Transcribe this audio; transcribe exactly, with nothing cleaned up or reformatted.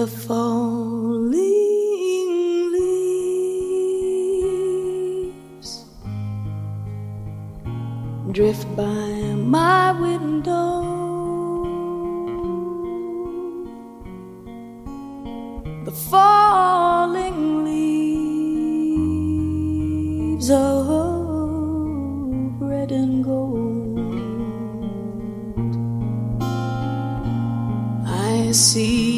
the falling leaves drift by my window. The falling leaves of red and gold. I see